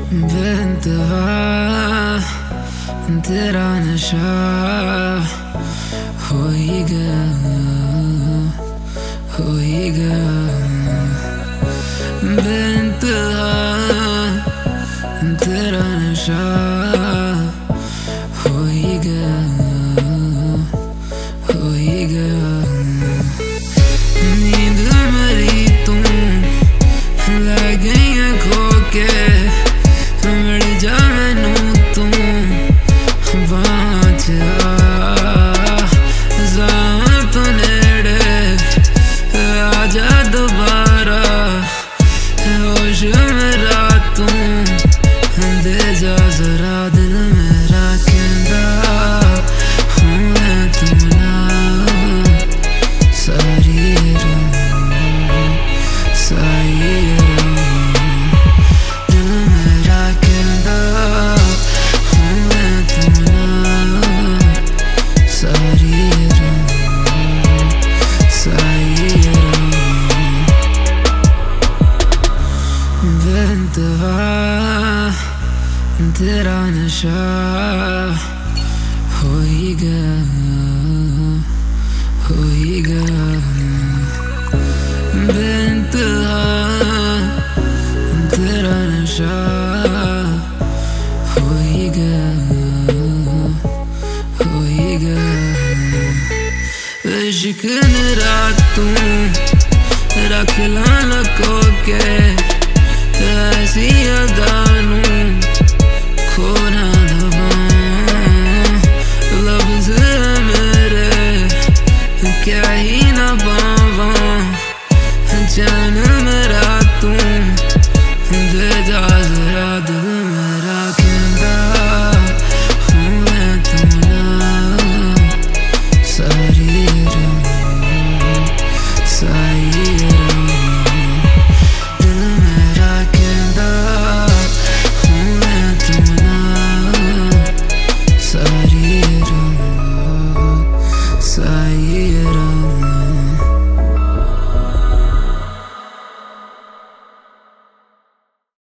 बेइंतहा तेरा नशा हो ही गया, हो ही गया। बेइंतहा तेरा नशा हो ही गया, हो ही गया। नींद मेरी तू लै गई है खो के, मिल जा मैनू तू बाँच आ तो नेड़े आजा दोबारा, होश मेरा तू दे जा जरा, दिल मेरा कहता हूँ मैं तू ना सारी सारी दिल मेरा कहता हूँ मैं तू ना सारी सारी। बेइंतहा तेरा नशा हो ही गया, हो ही गया। बेइंतहा तेरा नशा हो ही गया, हो ही गया। इश्क मेरा तू रख ला लको के, ऐसी अदानू खो ना दबा, लफ्ज़ मेरे क्या ही ना पावा, चैन में